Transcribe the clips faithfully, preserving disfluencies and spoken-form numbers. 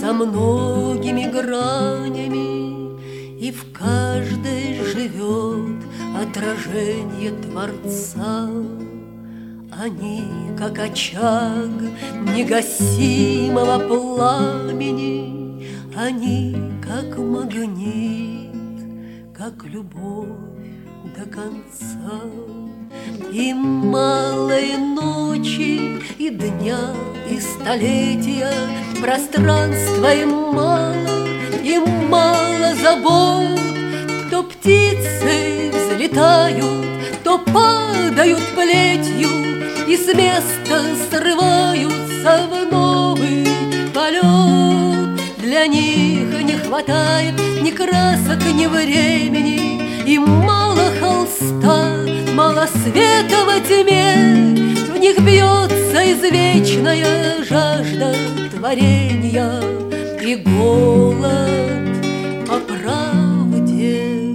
со многими гранями, и в каждой живет отражение Творца. Они, как очаг негасимого пламени, они, как магнит, как любовь до конца. И малой ночи, и дня, и столетия, пространства им мало, им мало забот. То птицы взлетают, то падают плетью, и с места срываются в новый полет. Для них не хватает ни красок, ни времени, им мало холста, мало света во тьме. В них бьется извечная жажда творения и голод по правде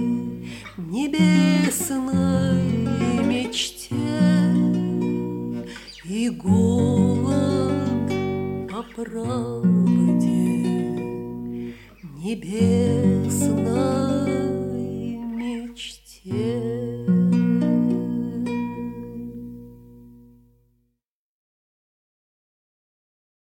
небесной мечте, и голод по правде небесной